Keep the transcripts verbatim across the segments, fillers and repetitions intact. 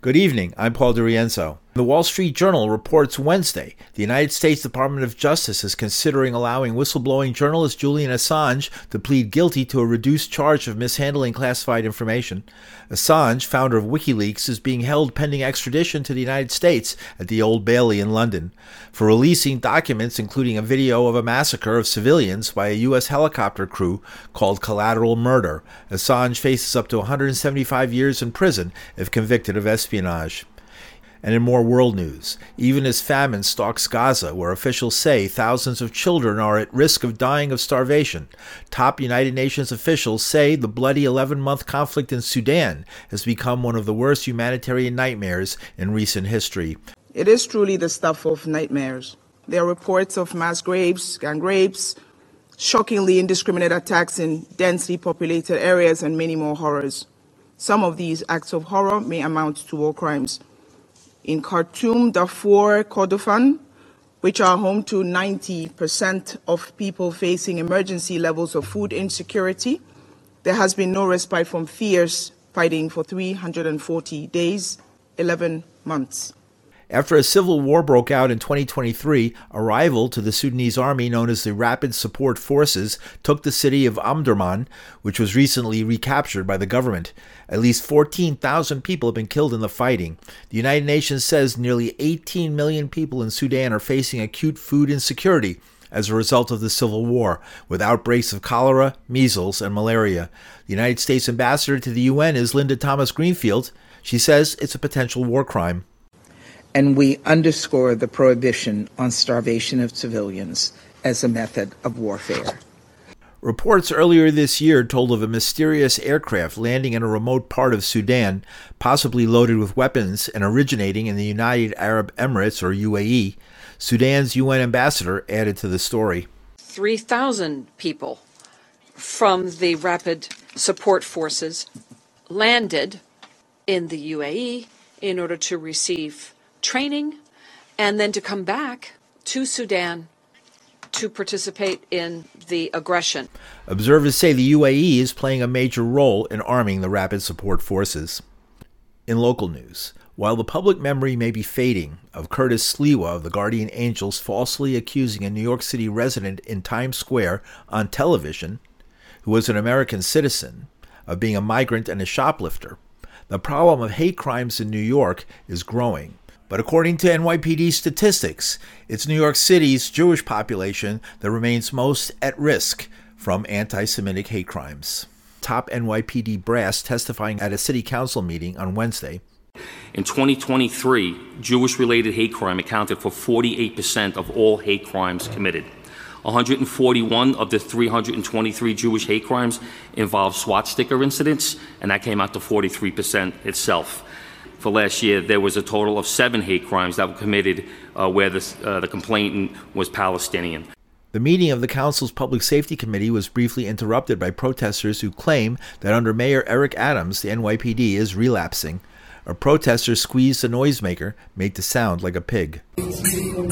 Good evening, I'm Paul DiRienzo. The Wall Street Journal reports Wednesday the United States Department of Justice is considering allowing whistleblowing journalist Julian Assange to plead guilty to a reduced charge of mishandling classified information. Assange, founder of WikiLeaks, is being held pending extradition to the United States at the Old Bailey in London for releasing documents including a video of a massacre of civilians by a U S helicopter crew called Collateral Murder. Assange faces up to one hundred seventy-five years in prison if convicted of espionage. And in more world news, even as famine stalks Gaza, where officials say thousands of children are at risk of dying of starvation, top United Nations officials say the bloody eleven-month conflict in Sudan has become one of the worst humanitarian nightmares in recent history. It is truly the stuff of nightmares. There are reports of mass graves, gang rapes, shockingly indiscriminate attacks in densely populated areas, and many more horrors. Some of these acts of horror may amount to war crimes. In Khartoum, Darfur, Kordofan, which are home to ninety percent of people facing emergency levels of food insecurity, there has been no respite from fierce fighting for three hundred forty days, eleven months. After a civil war broke out in twenty twenty-three, a rival to the Sudanese army known as the Rapid Support Forces took the city of Omdurman, which was recently recaptured by the government. At least fourteen thousand people have been killed in the fighting. The United Nations says nearly eighteen million people in Sudan are facing acute food insecurity as a result of the civil war, with outbreaks of cholera, measles, and malaria. The United States ambassador to the U N is Linda Thomas-Greenfield. She says it's a potential war crime. And we underscore the prohibition on starvation of civilians as a method of warfare. Reports earlier this year told of a mysterious aircraft landing in a remote part of Sudan, possibly loaded with weapons and originating in the United Arab Emirates, or U A E. Sudan's U N ambassador added to the story. three thousand people from the Rapid Support Forces landed in the U A E in order to receive training and then to come back to Sudan to participate in the aggression. Observers say the U A E is playing a major role in arming the Rapid Support Forces. In local news, while the public memory may be fading of Curtis Sliwa of the Guardian Angels falsely accusing a New York City resident in Times Square on television, who was an American citizen, of being a migrant and a shoplifter, the problem of hate crimes in New York is growing. But according to N Y P D statistics, it's New York City's Jewish population that remains most at risk from anti-Semitic hate crimes. Top N Y P D brass testifying at a city council meeting on Wednesday. In twenty twenty-three, Jewish-related hate crime accounted for forty-eight percent of all hate crimes committed. one hundred forty-one of the three hundred twenty-three Jewish hate crimes involved SWAT sticker incidents, and that came out to forty-three percent itself. For last year, there was a total of seven hate crimes that were committed uh, where the, uh, the complainant was Palestinian. The meeting of the council's Public Safety Committee was briefly interrupted by protesters who claim that under Mayor Eric Adams, the N Y P D is relapsing. A protester squeezed a noisemaker, made to sound like a pig. Shame on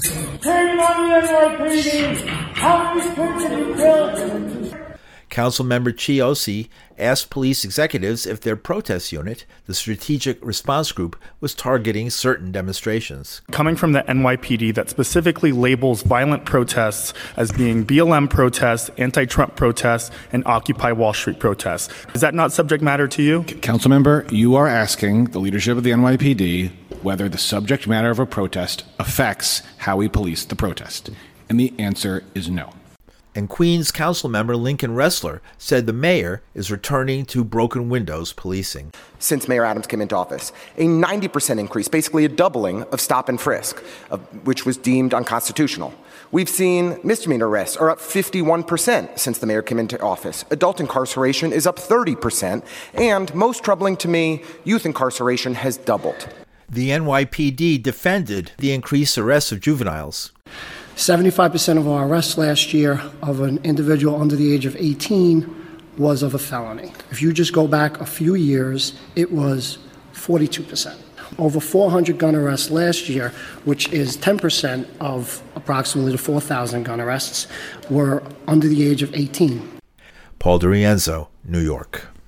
the N Y P D! How many kids have you killed? Councilmember Chiosi asked police executives if their protest unit, the Strategic Response Group, was targeting certain demonstrations. Coming from the N Y P D that specifically labels violent protests as being B L M protests, anti-Trump protests, and Occupy Wall Street protests. Is that not subject matter to you? Councilmember, you are asking the leadership of the N Y P D whether the subject matter of a protest affects how we police the protest. And the answer is no. And Queens Councilmember Lincoln Ressler said the mayor is returning to broken windows policing. Since Mayor Adams came into office, a ninety percent increase, basically a doubling of stop and frisk, uh, which was deemed unconstitutional. We've seen misdemeanor arrests are up fifty-one percent since the mayor came into office. Adult incarceration is up thirty percent. And most troubling to me, youth incarceration has doubled. The N Y P D defended the increased arrests of juveniles. seventy-five percent of our arrests last year of an individual under the age of eighteen was of a felony. If you just go back a few years, it was forty-two percent. Over four hundred gun arrests last year, which is ten percent of approximately the four thousand gun arrests, were under the age of eighteen. Paul DiRienzo, New York.